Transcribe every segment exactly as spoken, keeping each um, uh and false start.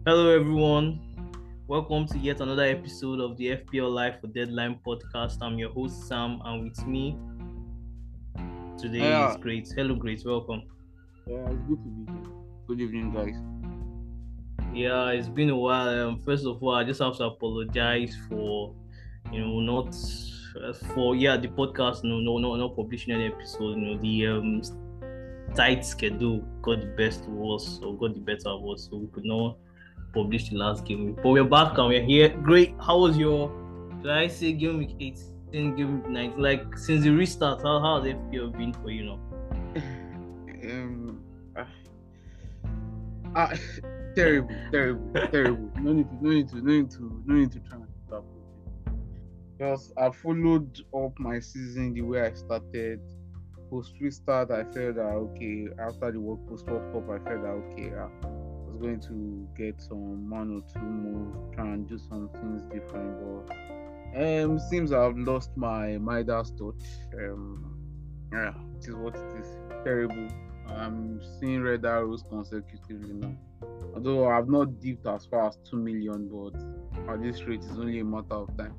Hello, everyone. Welcome to yet another episode of the F P L Live for Deadline podcast. I'm your host, Sam, and with me today is Yeah, Great. Hello, Great. Welcome. yeah, it's good to be here. Good evening, guys. Yeah, it's been a while. Um, first of all, I just have to apologize for, you know, not uh, for yeah the podcast. No, no, no, not publishing any episode. You know, the um tight schedule got the best of us, or got the better of us, so we could not publish the last game week. But we're back and we're here. Great. How was your? Did I say game week eighteen, game week nineteen? Like since the restart, how how has F P L been for you now? um, ah, ah, terrible, terrible, terrible. No need to, no need to, no need to, no need to try and stop it. Because I followed up my season the way I started. Post restart, I felt that okay. After the World Post World Cup, I felt that okay. I was going to get some one or two moves, try and do some things different, but um, seems I've lost my Midas touch. Um, yeah, it is what it is. Terrible. I'm seeing red arrows consecutively now. Although I've not dipped as far as two million, but at this rate, it's only a matter of time.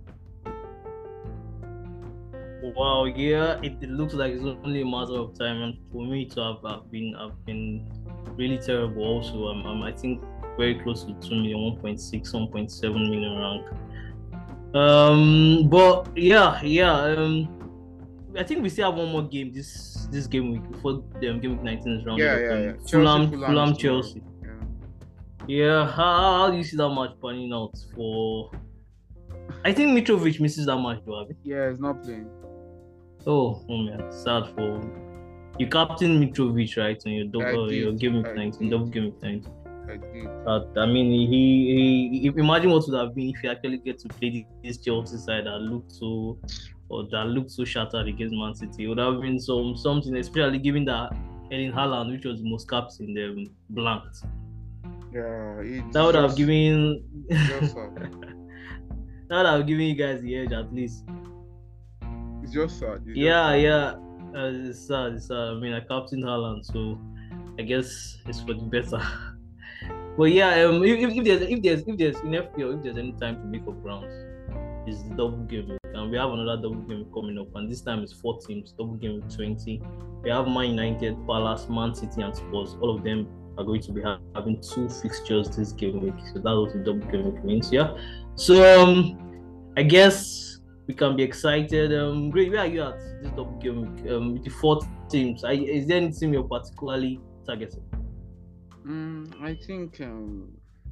Wow, yeah, it, it looks like it's only a matter of time, and for me to have, have been I've been really terrible. Also, I'm, I'm I think very close to two million, one point six, one point seven million rank. Um, but yeah, yeah. Um, I think we still have one more game this this game week before the um, game week nineteen is rounded Yeah, up. yeah, Um, yeah. Fulham, Chelsea, Fulham, Fulham, is tomorrow. Chelsea. Yeah. Yeah, how, how do you see that match panning out for? I think Mitrovic misses that match, though. Abi? Yeah, he's not playing. Oh, oh man, sad for you. Captain Mitrovic, right? On your I double, your did, game week I nineteen, did. double game week nineteen. I did. Uh, I mean, he, he, he, imagine what would have been if he actually get to play this Chelsea side that looked so, or that looked so shattered against Man City. It would have been some something, especially given that Erling Haaland, which was the most caps in them, blanked. Yeah, it's That would have just, given, just sad. that would have given you guys the edge at least. It's just sad. It's just Yeah, sad. yeah, uh, it's sad. It's sad. I mean, I captained Haaland, so I guess it's for the better. But yeah, um, if, if, if there's if there's if there's in F P L, if there's any time to make up grounds, it's the double game week, and we have another double game week coming up, and this time it's four teams, double game week twenty. We have Man United, Palace, Man City, and Spurs. All of them are going to be ha- having two fixtures this game week, so that's what the double game week means. Yeah, so um, I guess we can be excited. Um, great. Where are you at this double game week? Um, with the four teams, I, is there any team you're particularly targeting? Mm, I think um,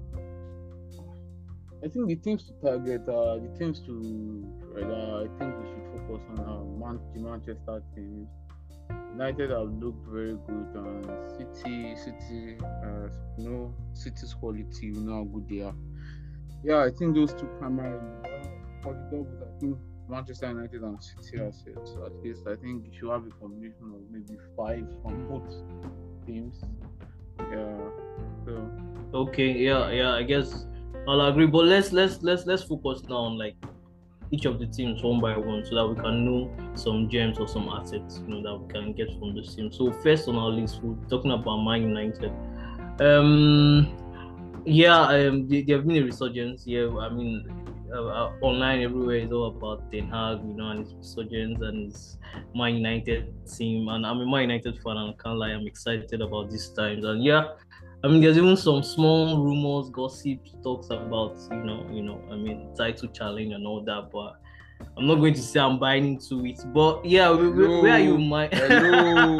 I think the teams to target uh the teams to uh, I think we should focus on uh, Man- the Manchester teams. United have looked very good, and City, City, uh, you know, City's quality, you know how good they are. Yeah, I think those two primarily. Uh, for the doubles, I think Manchester United and City assets. At least I think you should have a combination of maybe five from both teams. Yeah. So Okay, yeah, yeah. I guess I'll agree. But let's let's let's let's focus now on like each of the teams one by one, so that we can know some gems or some assets, you know, that we can get from the team. So first on our list, we're talking about Man United. Um, yeah, um, there, there have been a resurgence. Yeah, I mean, uh, uh, online everywhere is all about Ten Hag, you know, and his resurgence and his Man United team. And I'm a Man United fan, and I can't lie, I'm excited about these times. And yeah, I mean, there's even some small rumors, gossip, talks about, you know, you know, I mean, title challenge and all that. But I'm not going to say I'm buying into it. But yeah, where, where are you, my? Hello.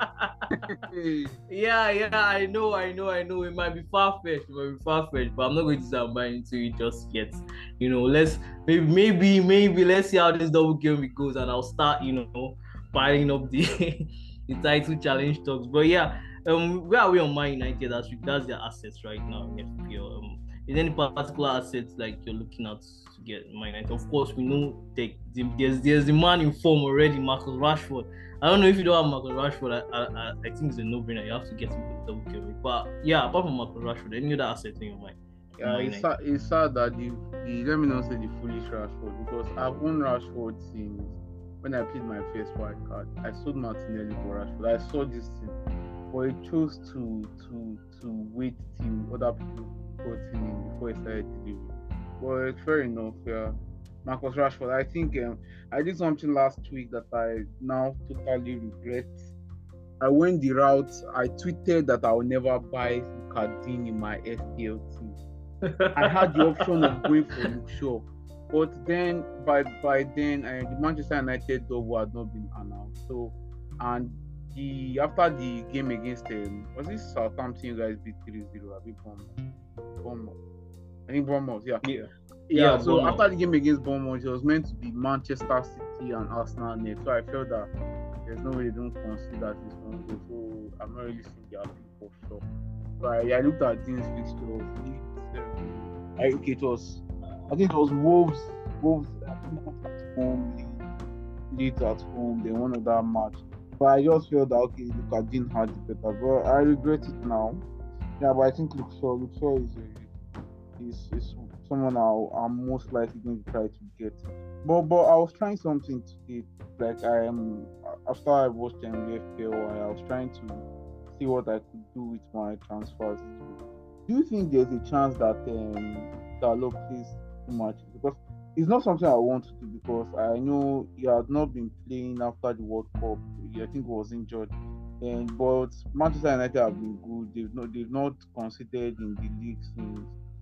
yeah, yeah, I know, I know, I know. It might be far fetched, it might be far fetched, but I'm not going to say I'm buying into it just yet. You know, let's maybe, maybe, maybe let's see how this double game week goes, and I'll start, you know, piling up the the title challenge talks. But yeah. Um, where are we on Man United as regards their assets right now in F P L? Um, is there any particular assets like you're looking at to get Man United? Of course, we know they, they, there's there's the man in form already, Marcus Rashford. I don't know if you don't have Marcus Rashford. I I, I think it's a no-brainer. You have to get him for the double game week. But yeah, apart from Marcus Rashford, any other assets in your mind? Yeah, it's sad, it's sad that the, the let me not say the foolish Rashford, because I've owned Rashford since when I played my first wild card. I sold Martinelli for Rashford. I saw this thing. but he chose to to to wait till other people got him in before he started delivering. But fair enough, yeah. Marcus Rashford, I think um, I did something last week that I now totally regret. I went the route. I tweeted that I will never buy Luka Dean in my F P L team. I had the option of going for Luke Shaw, but then by by then uh, the Manchester United double had not been announced. So, and the after the game against um, was this Southampton, you guys beat three zero. I think Bournemouth. Bournemouth. I think Bournemouth, yeah. Yeah. Yeah, Yeah, so Bournemouth. after the game against Bournemouth, it was meant to be Manchester City and Arsenal next. So I felt that there's no way they don't consider this one. So I'm not really seeing their pick for sure. So I, I looked at Dean's fixture. I okay, it was I think it was Wolves, Wolves I think at home, Leeds at home. They won that match. But I just felt that okay, look at Dean had it better. But I regret it now. Yeah, but I think Luke Shaw, Luke Shaw is a, is is someone I'll, I'm most likely going to try to get. But but I was trying something today. Like I am after I watched M F P L, I was trying to see what I could do with my transfers. Do you think there's a chance that um Dalot plays too much? Because it's not something I want to do because I know he had not been playing after the World Cup. I think he was injured. And but Manchester United have been good. They've not they've not considered in the league since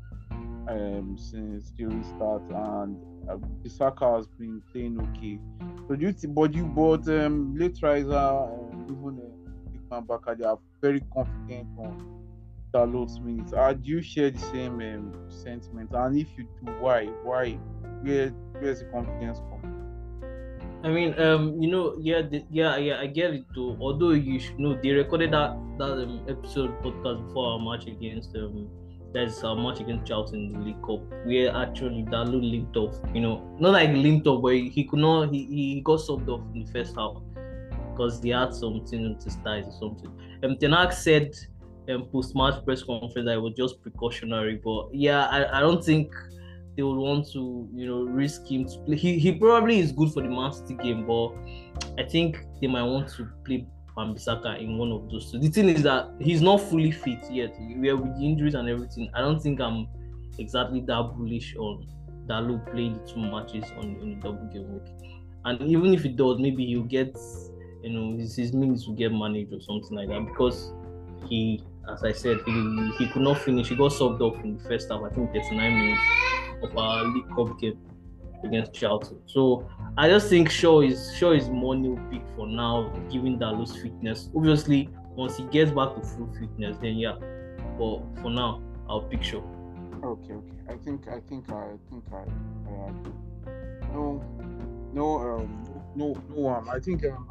um since the restart, and uh, Bissaka has been playing okay. So do you think, but you but um late riser and even uh, Big Man Baka, they are very confident on Dalot's minutes. Uh, do you share the same um, sentiment? And if you do, why? Why? Where where's the confidence from? I mean, um, you know, yeah, the, yeah, yeah, I get it too. Although you should know, they recorded that that um, episode podcast before our match against um, that's our match against Charlton in the League Cup, where actually Dalot limped off. You know, not like limped off, but he could not. He, he got subbed off in the first half because they had something to start or something. Um, Ten Hag said um, post-match press conference that it was just precautionary, but yeah, I, I don't think they would want to, you know, risk him to play. He, he probably is good for the Man City game, but I think they might want to play Wan-Bissaka in one of those two. The thing is that he's not fully fit yet. We are with the injuries and everything. I don't think I'm exactly that bullish on Dalot playing the two matches on in the double game week. And even if he does, maybe he'll get, you know, his, his minutes will get managed or something like that, because he, as I said, he, he could not finish. He got subbed off in the first half, I think thirty-nine minutes of our League Cup game against Charlton. So I just think Shaw is Shaw is more new pick for now, given Dalot's fitness. Obviously, once he gets back to full fitness, then yeah. But for now, I'll pick Shaw. Okay, okay. I think I think I think I, I agree. No, no, um, no, no. Um, I think um,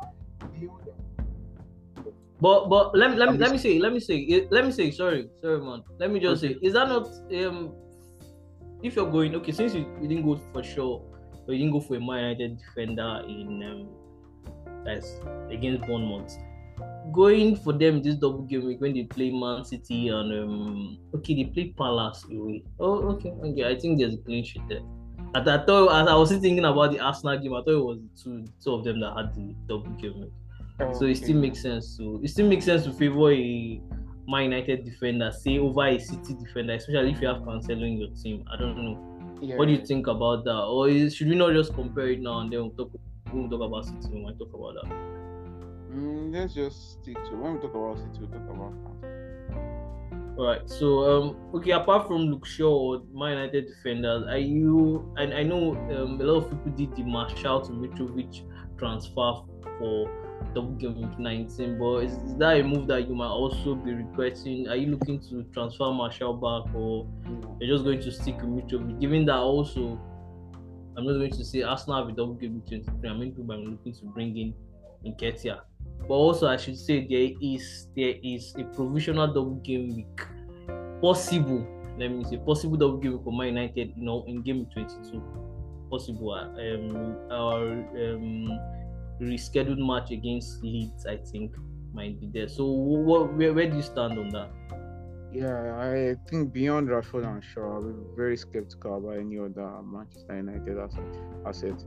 But but let me let me let me say let me say let me say sorry sorry man let me just okay. say, is that not um if you're going, okay, since you, you didn't go for Shaw, or you didn't go for a Man United defender in um that's against Bournemouth, going for them this double game week when they play Man City and um okay they play Palace away. Oh okay okay I think there's a clean sheet there. At I thought as I was thinking about the Arsenal game, I thought it was two two of them that had the double game week. Okay. So it still makes sense to it still makes sense to favor a Man United defender, say, over a City defender, especially if you have Cancelo in your team. I don't know. Yeah. What do you think about that? Or is, should we not just compare it now and then we'll talk, when we talk about City, we might talk about that? Mm, let's just stick to when we talk about City, we'll talk about Cancelo. Alright, so um, okay, apart from Luke Shaw or Man United defenders, are you? And I know um, a lot of people did the Martial to Mitrovic transfer for double game week nineteen, but is, is that a move that you might also be regretting? Are you looking to transfer Martial back, or you're just going to stick with Mitrovic? Given that also, I'm not going to say Arsenal have a double game week twenty-three. I mean, people are looking to bring in Nketiah, but also I should say there is there is a provisional double game week possible. Let me say possible double game week for Man United, you know, in game week twenty-two. Possible. Um, our um. rescheduled match against Leeds, I think, might be there. So, what, where, where do you stand on that? Yeah, I think beyond Rashford and Shaw, I'm very skeptical about any other Manchester United asset.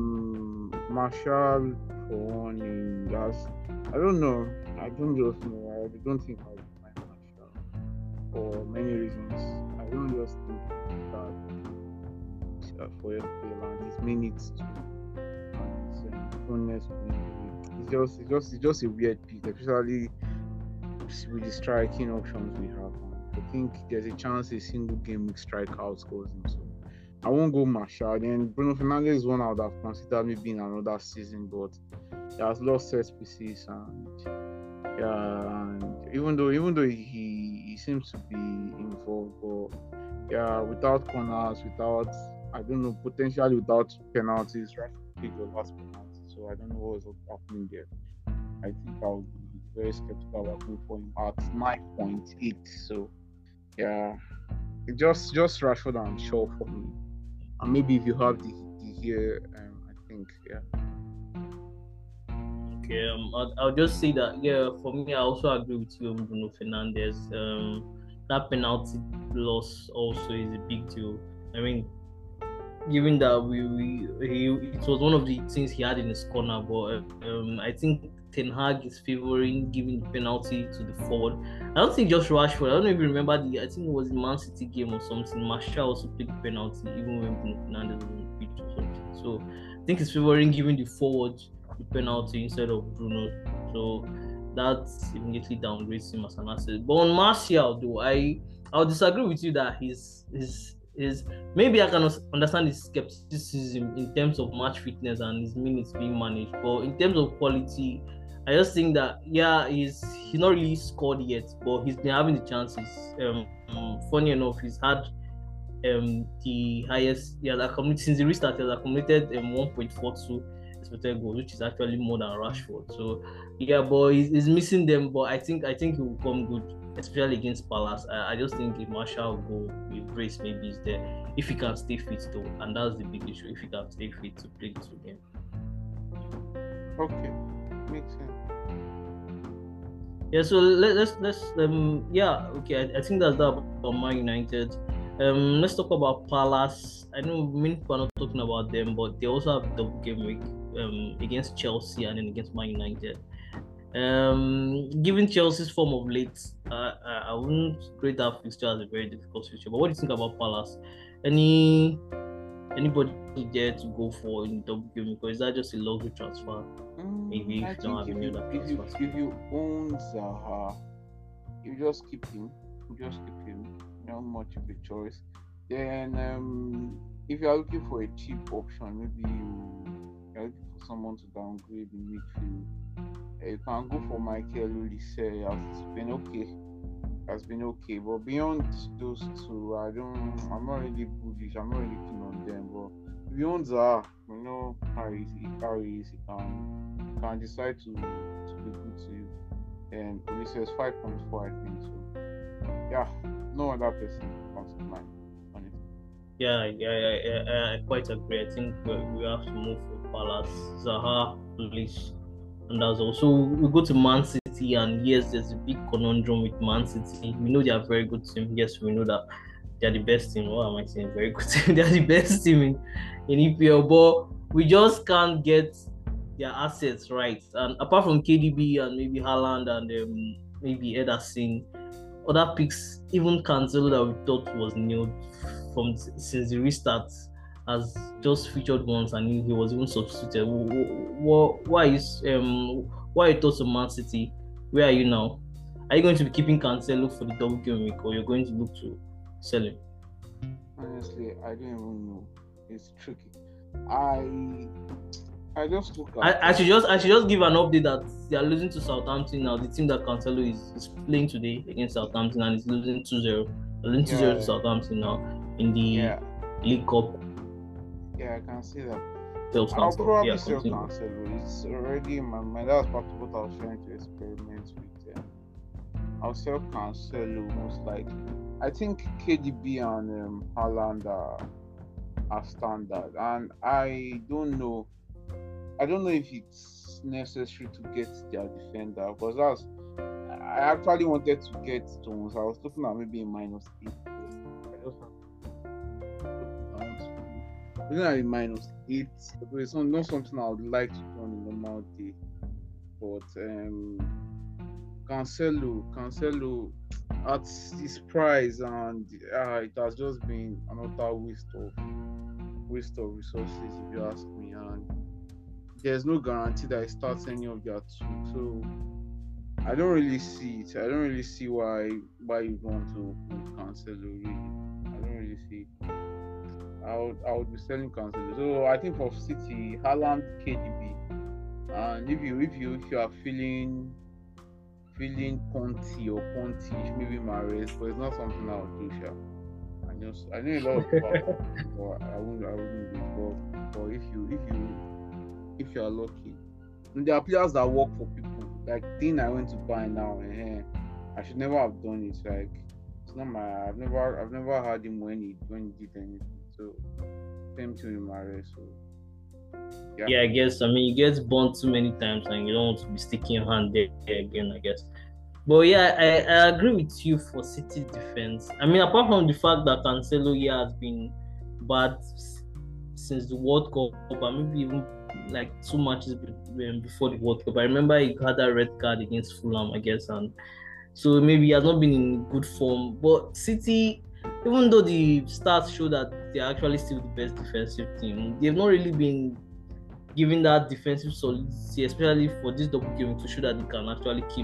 Um, Martial, for one, that's, I don't know. I don't just know. I I don't think I'll find Martial for many reasons. I don't just think that uh, for F P L and his minutes to and his um, proneness to injury. It's just, it's just, it's just a weird piece, especially with the striking options we have. I think there's a chance a single game with strikeout scores him. So I won't go Martial. Then Bruno Fernandes is one I would have considered maybe in another season, but he has lost set pieces and yeah, and even though even though he, he seems to be involved, but yeah, without corners, without I don't know, potentially without penalties, right? Pick the last penalty, so I don't know what is happening there. I think I'll be very skeptical about going for him at nine point eight. So yeah, just just Rashford and Shaw for me. And maybe if you have the the here, um, I think yeah. Okay, um, I'll, I'll just say that yeah, for me, I also agree with you on Bruno Fernandes. Um, that penalty loss also is a big deal. I mean, given that we, we he, it was one of the things he had in his corner, but um, I think Ten Hag is favoring giving the penalty to the forward. I don't think just Rashford. I don't even remember the. I think it was the Man City game or something. Martial also played the penalty even when Bruno Fernandes was on the pitch or something. So I think he's favoring giving the forward the penalty instead of Bruno. So that immediately downgrades him as an asset. But on Martial, though, I I'll disagree with you that he's he's is maybe I can understand his skepticism in terms of match fitness and his minutes being managed, but in terms of quality, I just think that yeah, he's he's not really scored yet, but he's been having the chances. Um, um funny enough, he's had um the highest yeah accumulated since the restart. He has accumulated um one point four two expected goals, which is actually more than Rashford. So yeah, but he's, he's missing them. But I think I think he will come good, especially against Palace. I, I just think if Martial will go with Brace, maybe is there if he can stay fit though, and that's the big issue. If he can stay fit to play this game. Okay, makes sense. Yeah, so let, let's let's um yeah okay I, I think that's that about Man United. Um, let's talk about Palace. I know many people are not talking about them, but they also have double game week um against Chelsea and then against Man United. Um, given Chelsea's form of late, uh, I, I wouldn't rate that fixture as a very difficult fixture. But what do you think about Palace? Any anybody there to go for in double game week, or is that just a luxury transfer? Mm, Maybe I if you don't have think any if you, other if you transfers. if you own Zaha, you just keep him. You just keep him. Not much of a choice. Then um, if you are looking for a cheap option, maybe you are looking for someone to downgrade in midfield. Uh, you can go for Michael Olise. Has been okay. Has been okay. But beyond those two, I don't. I'm not really bullish. I'm not really keen on them. But beyond Zaha, you know how easy how easy can can decide to to be good to you. And Olise is five point four, I think. So yeah, no other person comes to mind on it. Yeah, yeah, yeah, yeah, yeah, I quite agree. I think we, we have to move with Palace, Zaha, Polish, and that's also we go to Man City, and yes, there's a big conundrum with Man City. We know they are a very good team. Yes, we know that they are the best team. What am I saying? Very good team. They are the best team in, in E P L, but we just can't get their assets right. And apart from K D B and maybe Haaland and um, maybe Ederson, other picks, even Cancelo that we thought was new from since the restart, has just featured once and he, he was even substituted. What? Why is um? Why are your thoughts on Man City? Where are you now? Are you going to be keeping Cancelo for the double game week, or you're going to look to sell him? Honestly, I don't even know. It's tricky. I I just look at. I, I should just I should just give an update that they are losing to Southampton now. The team that Cancelo is, is playing today against Southampton and is losing two zero. Losing two zero Yeah. to Southampton now in the Yeah, League Cup. yeah, I can see that. Self I'll Cancelo. probably Yeah, sell continue. Cancelo. It's already in my mind. That's part of what I was trying to experiment with. Um, I'll sell Cancelo most likely. I think K D B and um, Haaland are, are standard, and I don't know. I don't know if it's necessary to get their defender because that's. I actually wanted to get Stones. I was looking at maybe a minus eight. I just have looking at a minus eight. It's not something I would like to do on a normal day. But um, Cancelo, Cancelo at his price, and uh, it has just been another waste of waste of resources, if you ask me. And there's no guarantee that he starts any of their two. So I don't really see it. I don't really see why why you want to put Cancelo. Really, I don't really see it. I would I would be selling Cancelo. So I think for City, Haaland, K D B, and if you if you if you are feeling feeling Ponty or Ponty, maybe Mahrez, but it's not something I would do. Sure. I know I know a lot of people, but I wouldn't I wouldn't do it. But, but if you if you if you are lucky, and there are players that work for people. Like thing I went to buy now, eh, I should never have done it. Like it's not my. I've never I've never had him when he when he did anything. So same thing with Mahrez. So yeah. Yeah, I guess. I mean, you get burnt too many times, and you don't want to be sticking your hand there again, I guess. But yeah, I, I agree with you for City defense. I mean, apart from the fact that Cancelo here has been bad since the World Cup, and maybe even like two matches before the World Cup. I remember he had a red card against Fulham, I guess, and so maybe he has not been in good form. But City, even though the stats show that they're actually still the best defensive team, they've not really been given that defensive solidity, especially for this double game, to show that they can actually keep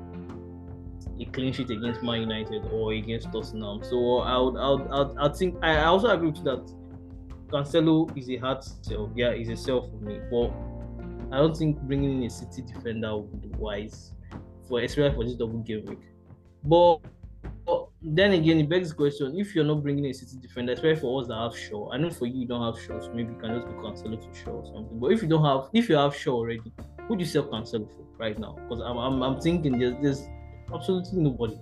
a clean sheet against Man United or against Tottenham. So I would, I would, I, would, I think I also agree with that. Cancelo is a hard sell. Yeah, he's a sell for me. But I don't think bringing in a City defender would be wise, for especially for this double game week. But, but then again, it begs the question: if you're not bringing a City defender, especially for us that have Shaw, I know for you you don't have Shaw, so maybe you can just go Cancelo to Shaw or something. But if you don't have, if you have Shaw already, who do you sell Cancelo for right now? Because I'm, I'm, I'm thinking there's, there's absolutely nobody.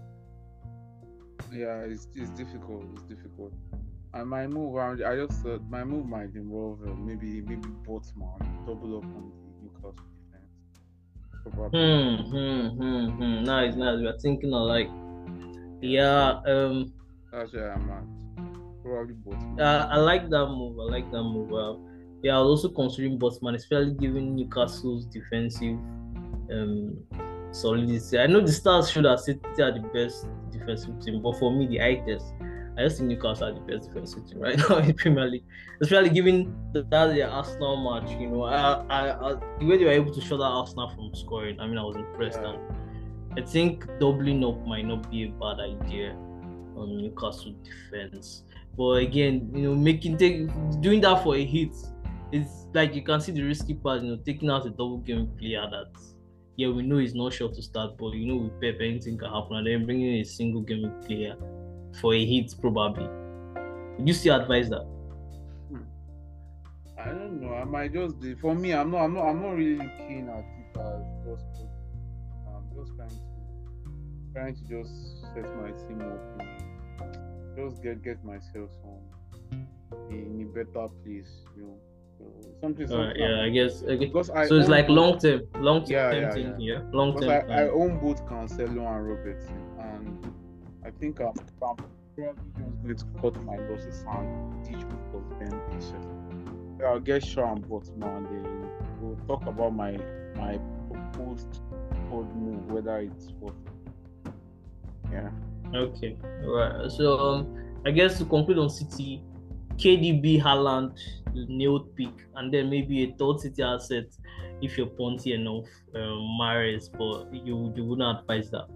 Yeah, it's it's difficult. It's difficult. And my move, I I just thought my move might involve uh, maybe maybe Botman, double up on the Newcastle defense. Probably. Hmm, hmm, hmm, hmm. Nice, nice. We're thinking alike. Yeah. Um. That's where I'm at. Probably Botman. Uh, I like that move. I like that move. Uh, yeah, I was also considering Botman, especially given Newcastle's defensive um solidity. I know the stats show that City are the best defensive team, but for me, the eye test, I just think Newcastle are the best defensive team right now in the Premier League, especially given that their Arsenal match. You know, I, I, I, the way they were able to shut out Arsenal from scoring, I mean, I was impressed. Yeah. And I think doubling up might not be a bad idea on Newcastle defense. But again, you know, making take doing that for a hit, it's like you can see the risky part. You know, taking out a double game player that, yeah, we know he's not sure to start, but you know, with Pep, anything can happen, and then bringing in a single game player for a hit probably. Would you still advise that? Hmm. I don't know. I might just be, for me. I'm not. I'm not. I'm not really looking at it as just. I'm just trying to trying to just set my team up. In, just get get myself some in a better place. You know. So something. something Uh, yeah, I guess. Okay. Because I so it's own like both- long term, long term Yeah, yeah, thinking, yeah. yeah, long Because term. I, I own both Cancelo and Robertson, and I think I'm, I'm probably just going to cut my losses and teach both of them this. uh, I'll get Shaw and Botman, and then we'll talk about my my proposed bold move, whether it's worth it. Yeah. Okay, all right. So um, I guess to conclude on City, K D B, Haaland, the nailed pick, and then maybe a third City asset if you're punty enough, um, Mahrez, but you you wouldn't advise that.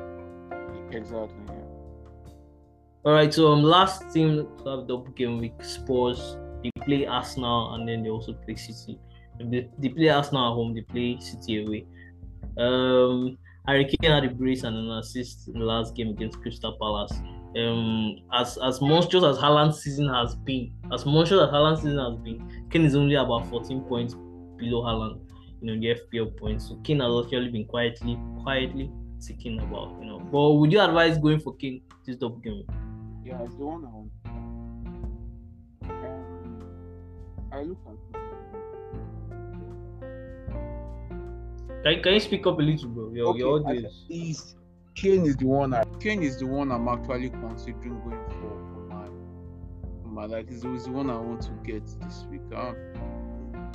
Exactly. Yeah. All right. So um, last team to have double game week, Spurs. They play Arsenal and then they also play City. If they, they play Arsenal at home, they play City away. Um, Harry Kane had a brace and an assist in the last game against Crystal Palace. Um, as as monstrous as Haaland's season has been, as monstrous as Haaland's season has been, Kane is only about fourteen points below Haaland, you know, in the F P L points. So Kane has actually been quietly, quietly ticking about, you know. But would you advise going for Kane this double game? Yeah, it's the one I want. Um, I look at Can, can you speak up a little, bro? Your, okay, your I audio said is... is Kane is the one. I, Kane is the one I'm actually considering going for for my for my like. He's the one I want to get this week. Um,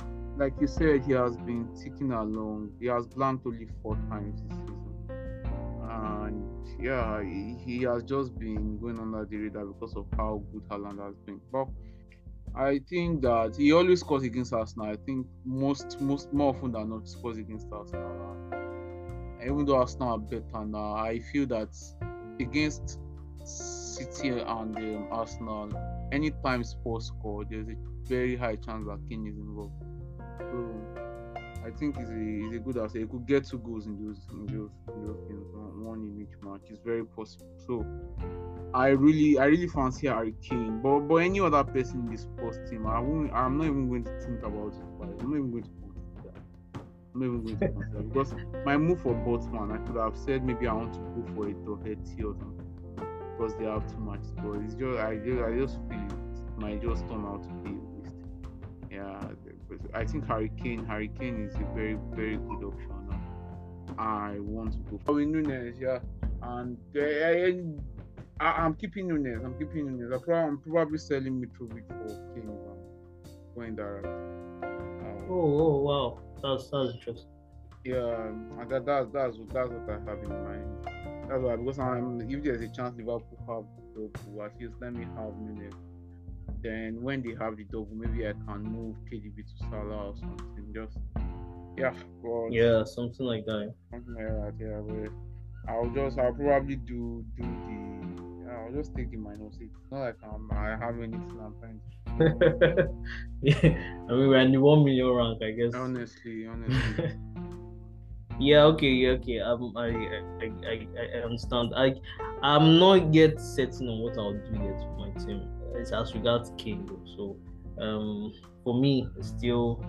like you said, he has been ticking along. He has blanked only four times this season. and yeah, he, he has just been going under the radar because of how good Haaland has been. But I think that he always scores against Arsenal. I think most most more often than not he scores against Arsenal. And even though Arsenal are better now, I feel that against City and um, Arsenal, anytime Spurs score, there's a very high chance that Kane is involved. So I think he's a, he's a good asset. He could get two goals in those in those, in those games, one, one in each match. It's very possible. So I really I really fancy Harry Kane. But but any other person in this Spurs team, I won't. I'm not even going to think about it. I'm not even going to consider. I'm not even going to consider because my move for Botman, I could have said maybe I want to go for a Doherty or something because they have too much. But it's just I just I just feel it might just turn out to be a waste. Yeah. I think Harry Kane, Harry Kane is a very, very good option. I want to go for Nunez, yeah, and uh, I, I'm keeping Nunez. I'm keeping Nunez. I probably, I'm probably selling Mitrovic for Kane if I'm going that route. Um, oh, oh, wow, that's that's interesting. Yeah, and that, that that's that's what I have in mind. That's why because I'm if there's a chance Liverpool have the double, at least let me have Nunez. Then when they have the double, maybe I can move K D B to Salah or something. Just yeah, but yeah, something like that. Something like that. Yeah, but I'll just I'll probably do do the yeah, I'll just take the minus eight. It's not like I'm, I have anything I'm trying to. Yeah, I mean we're in the one million rank, I guess. Honestly, honestly. Yeah, okay, yeah, okay. Um, I, I, I, I understand. I, I'm not yet certain on what I'll do yet with my team. It's as regards Kane, though. So, um, for me, it's still,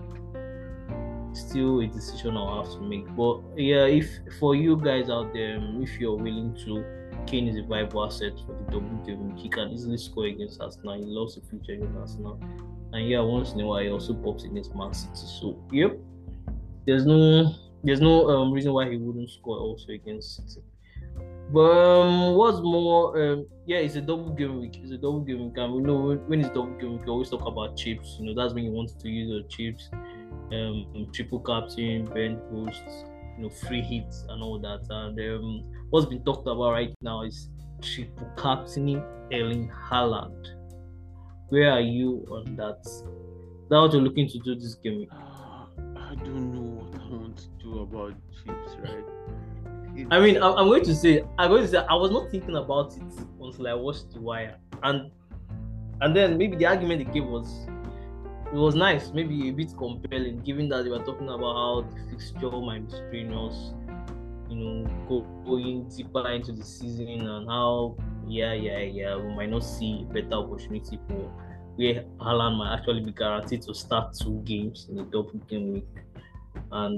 still a decision I'll have to make. But yeah, if for you guys out there, if you're willing to, Kane is a viable asset for the double game. He can easily score against Arsenal. He loves the future against Arsenal, and yeah, once in a while he also pops against Man City. So, yep, there's no. There's no um, reason why he wouldn't score also against City. But um, what's more, um, yeah, it's a double game week. It's a double game week. And we know when it's double game week, we always talk about chips. You know, that's when you want to use your chips, um, triple captain, bench boosts, you know, free hits and all that. And um, what's been talked about right now is triple captaining Erling Haaland. Where are you on that? Is that what you're looking to do this game week? Uh, I don't know what I want to do about chips, right? It's... I mean, I'm going to say, I'm going to say, I was not thinking about it until I watched The Wire, and and then maybe the argument they gave was, it was nice, maybe a bit compelling, given that they were talking about how the fixture might be strenuous, you know, go, going deeper into the season, and how, yeah, yeah, yeah, we might not see a better opportunity for where Haaland might actually be guaranteed to start two games in a double game week. And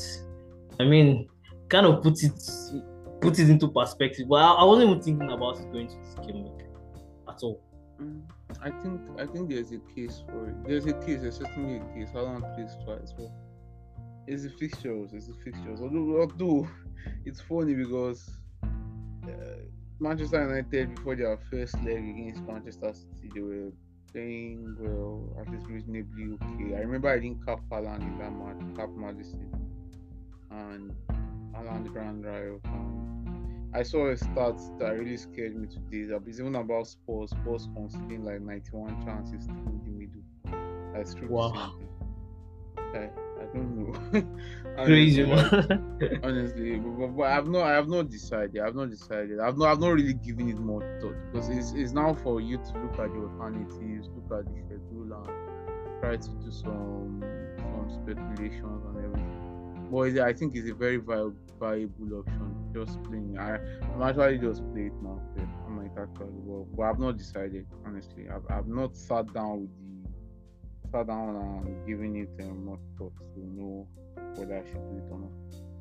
I mean, kind of put it put it into perspective. But I, I wasn't even thinking about it going to this game week at all. Mm, I think I think there's a case for it. There's a case, there's certainly a case. Haaland plays twice. Well, it's the fixtures, it's the fixtures. Although, although it's funny because uh, Manchester United before their first leg against Manchester City, they were playing well, at least reasonably okay. I remember I didn't cap Haaland in that match, cap Madison and Haaland Grand Riot. And I saw a stat that really scared me today. That was even about Spurs. Spurs conceding like ninety-one chances through the middle. That's true. Wow. I, I don't know. Crazy, man. Honestly, but, but I have not. I have not decided. I have not decided. I've not. I've not really given it more thought because it's, it's now for you to look at the alternatives, look at the schedule, and try to do some some speculations and everything. But I think it's a very viable, viable option. Just playing. I, I'm actually just playing it now. I might actually well, but I've not decided. Honestly, I've I've not sat down with the. Sat down and giving it um, more thought to know whether I should do it or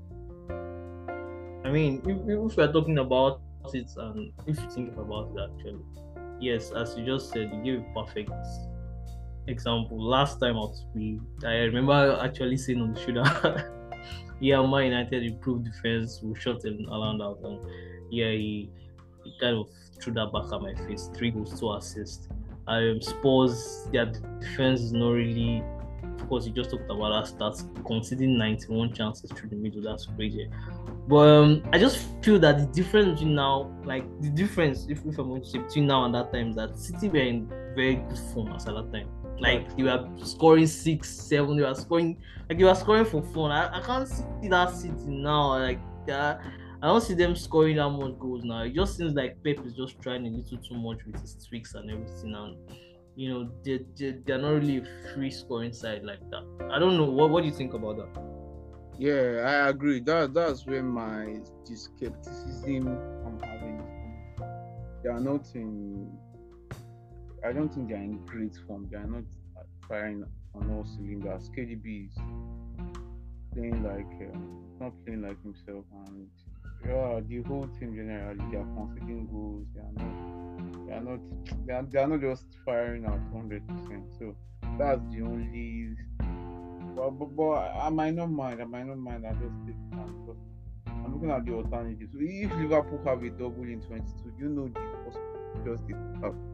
not. I mean, if, if we're talking about it and if you think about it actually, yes, as you just said, you gave a perfect example. Last time out we I remember actually saying on the show that yeah, Man United improved defense, we shot him Haaland out, and yeah, he, he kind of threw that back at my face. Three goals, two assists. Um, Spurs, their defense is not really. Of course, you just talked about that stats, conceding ninety-one chances through the middle. That's crazy. But um, I just feel that the difference between now, like the difference, if, if I'm going to say between now and that time, is that City were in very good form as at that time. Like Right. they were scoring six, seven, they were scoring, like they were scoring for fun. I, I can't see that City now. Like that, I don't see them scoring that much goals now. It just seems like Pep is just trying a little too much with his tricks and everything, and you know they they they're not really a free scoring side like that. I don't know. What what do you think about that? Yeah, I agree. That that's where my the skepticism I'm having is coming. They are not in. I don't think they are in great form. They are not firing on all cylinders. K D B is playing like um, not playing like himself, and yeah, the whole team generally they are conceding goals. They are not. They are not. They are, they are not just firing at hundred percent. So that's the only. But, but, but I might not mind. I might not mind. I just take it down because I'm looking at the alternatives. So if Liverpool have a double in twenty-two, you know the hospital just get up.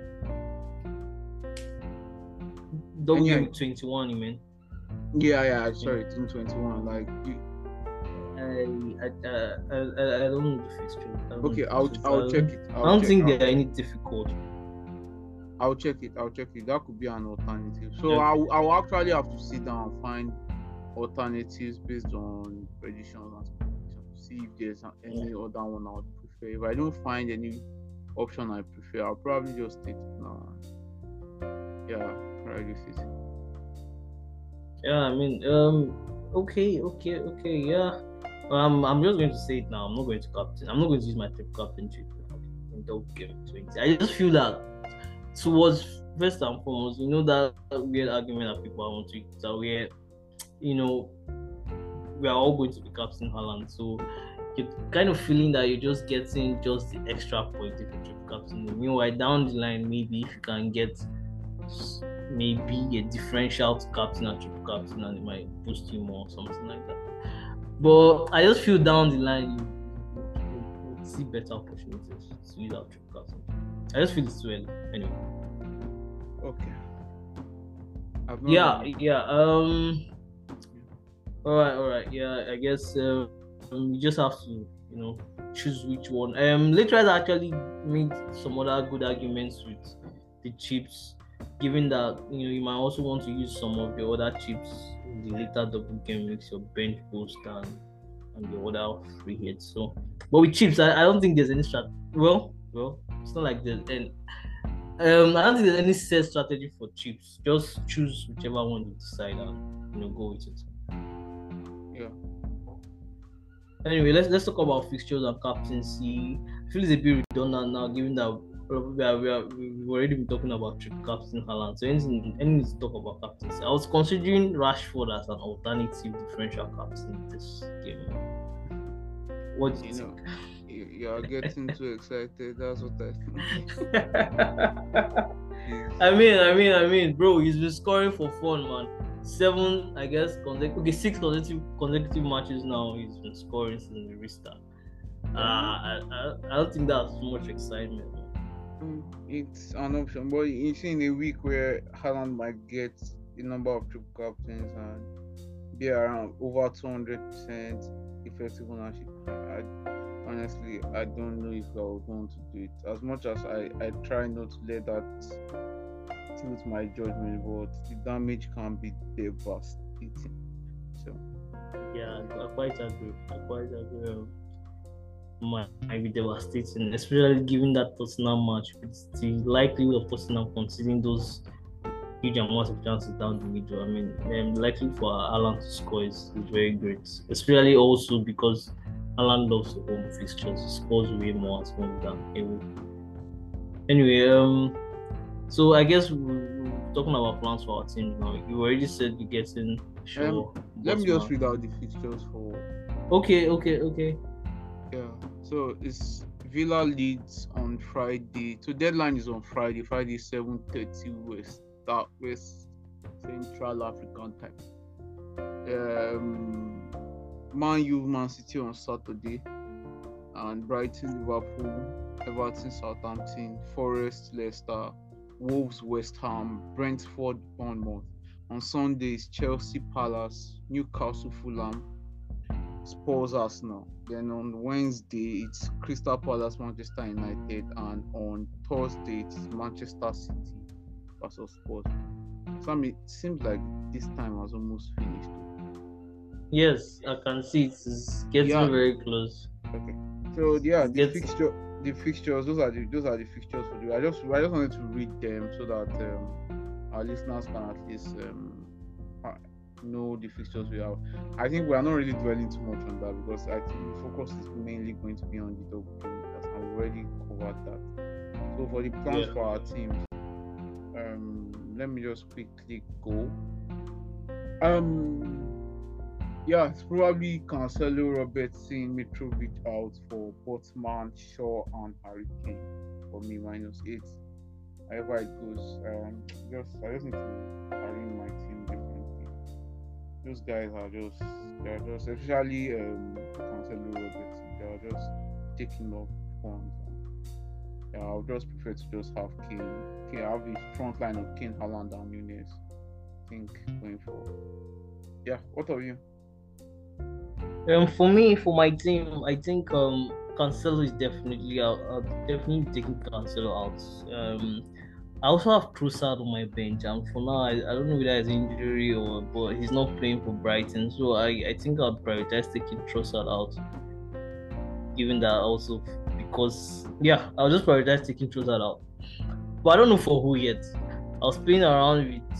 Double And yeah, game with twenty-one, you mean? yeah, yeah. Sorry, it's in twenty-one. Like, you, I I, uh, I I I don't know the fixture. I don't know okay, the I'll fixtures. I'll I check don't, it. I I'll don't check. think I'll, there are any difficult. I'll check it. I'll check it. That could be an alternative. So Okay. I'll I'll actually have to sit down and find alternatives based on predictions and speculation to see if there's any other one I would prefer. If I don't find any option I prefer, I'll probably just take it now. Yeah, right. This is Yeah, I mean, um, okay, okay, okay, yeah. Um, I'm just going to say it now. I'm not going to captain. I'm not going to use my trip captainship in double game twenty. I just feel that towards first and foremost, you know that weird argument that people want to use that where, you know, we are all going to be captain Haaland. So you're kind of feeling that you're just getting just the extra point if you keep captain. Meanwhile, down the line, maybe if you can get maybe a differential to captain and triple captain, and it might boost you more, something like that. But I just feel down the line you will see better opportunities to use our triple captain. I just feel it's too early. Anyway. okay. I've not Yeah, really- yeah. Um. All right, all right. Yeah, I guess uh, um, we just have to, you know, choose which one. Um, Later has actually made some other good arguments with the chips, given that you know you might also want to use some of the other chips in the later double game weeks, your bench boost and and the other free hits. So, but with chips, I, I don't think there's any strat. Well, well, it's not like there's and um I don't think there's any set strategy for chips. Just choose whichever one you decide and you know go with it. Yeah. Anyway, let's let's talk about fixtures and captaincy. I feel it's a bit redundant now, given that we are, we are, we've already been talking about triple captain Haaland. So anything, anything to talk about captaincy. I was considering Rashford as an alternative differential captain this game. What do you, You know, think? you, you are getting too excited. That's what I think. I mean, I mean, I mean, bro, he's been scoring for fun, man. Seven, I guess, consecutive, okay, six consecutive consecutive matches now. He's been scoring since the restart. Uh, I, I, I don't think that's too much excitement. Mm, It's an option, but you see, in a week where Haaland might get the number of triple captains and be around over two hundred percent effective ownership, I, honestly, I don't know if I would want to do it. As much as I, I try not to let that tilt my judgment, but the damage can be devastating. So, Yeah, I quite agree. I quite agree. Um, might, might be devastating, especially given that Tottenham match. It's the likelihood of Tottenham conceding those huge amounts of chances down the middle. I mean, um, likely for Alan to score is, is very great, especially also because Alan loves the home fixtures. He scores way more at home than away. Anyway, um, so I guess we, we're talking about plans for our team now. You already said you're getting sure. um, let me just read out the fixtures for. Okay, okay, okay. Yeah, so it's Villa Leeds on Friday. So deadline is on Friday. Friday seven thirty West that West Central African time. Um, Man U Man City on Saturday, and Brighton Liverpool, Everton Southampton, Forest Leicester, Wolves West Ham, Brentford Bournemouth. On Sundays Chelsea Palace, Newcastle Fulham, Spurs Arsenal. Then on Wednesday it's Crystal Palace Manchester United, and on Thursday it's Manchester City versus Spurs. So I mean, it seems like this time has almost finished. Yes, I can see it's getting Yeah. very close. Okay. So yeah, It's the getting- fixture, the fixtures. Those are the those are the fixtures for the. I just I just wanted to read them so that um, our listeners can at least um, uh, know the fixtures we have. I think we are not really dwelling too much on that because I think the focus is mainly going to be on the double game because I've already covered that. So for the plans Yeah. for our teams, um, let me just quickly go. Um. Yeah, it's probably Cancelo, Robertson, Mitrovic out for Botman, Shaw, and Harry Kane. For me, minus eight. However it goes, um, just I just need to arrange my team differently. Those guys are just, they are just, especially um, Cancelo, Robertson. They are just taking up funds. Yeah, I would just prefer to just have Kane. Kane I have the front line of Kane, Haaland, and Nunes. I think going forward. Yeah, what of you? Um, for me, for my team, I think um Cancelo is definitely out. I'll definitely taking Cancelo out. Um, I also have Trossard on my bench, and for now, I, I don't know whether it's injury or but he's not playing for Brighton, so I, I think I'll prioritize taking Trossard out. Given that also because yeah, I'll just prioritize taking Trossard out. But I don't know for who yet. I was playing around with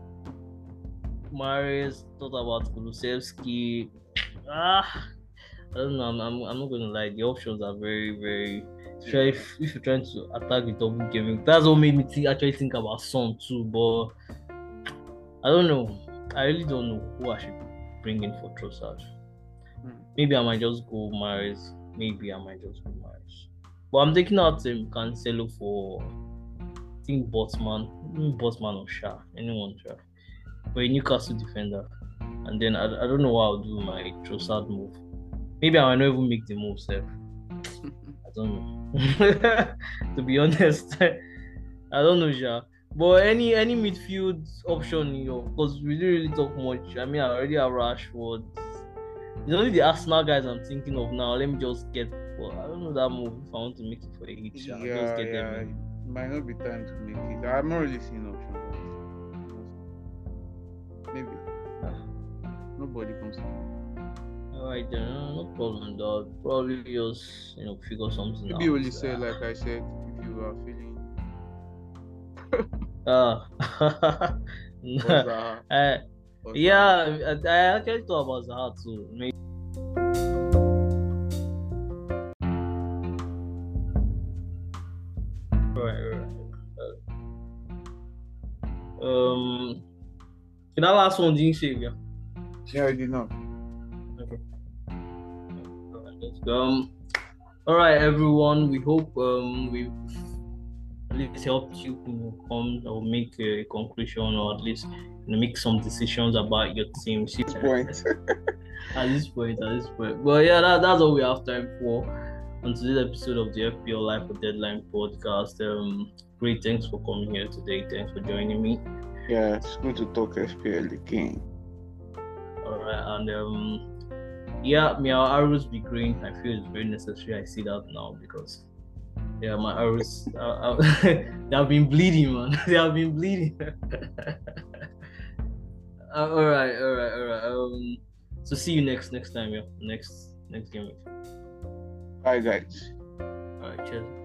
Mahrez, thought about Kulusevski. Ah, I don't know. I'm, I'm, I'm not gonna lie. The options are very, very. Especially if, if you're trying to attack the double gaming, that's what made me think, actually think about Son too. But I don't know. I really don't know who I should bring in for Trossard. Hmm. Maybe I might just go Mahrez. Maybe I might just go Mahrez. But I'm taking out um, Cancelo for I think Botman, Botman or Shah, anyone Shah. For a Newcastle defender. And then I, I don't know what I'll do with my Trossard move. Maybe I might not even make the move, sir. I don't know. To be honest, I don't know, Sha. But any any midfield option, you know, because we didn't really talk much. I mean, I already have Rashford. It's only the Arsenal guys I'm thinking of now. Let me just get. Well, I don't know that move. If I want to make it for a hit, Sha, I'll Yeah, just get yeah. them. It might not be time to make it. I'm not really seeing options. Maybe. Nobody comes to Alright, then no problem, dog. Probably just you know figure something Maybe out. you only say, uh, like I said, if you are feeling. Ah, Was that, uh, was yeah, I, I actually thought about Zaha too. Maybe. Right, right. Uh, um, that last one didn't save you. that- Yeah, I did not. Okay. Alright, let's go. Um, all right, everyone. We hope um we at least helped you, you know, come or make a conclusion or at least you know, make some decisions about your team. See- Point. at this point, at this point. But yeah, that, that's all we have time for on today's episode of the F P L Life or Deadline podcast. Um, great, thanks for coming here today. Thanks for joining me. Yeah, it's good to talk F P L again. All right, and um, yeah, may our arrows be green. I feel it's very necessary. I see that now because yeah, my arrows uh, uh, they have been bleeding, man. They have been bleeding. uh, all right, all right, all right. Um, so see you next next time, yeah. Next next game week. Bye, guys. All right, cheers.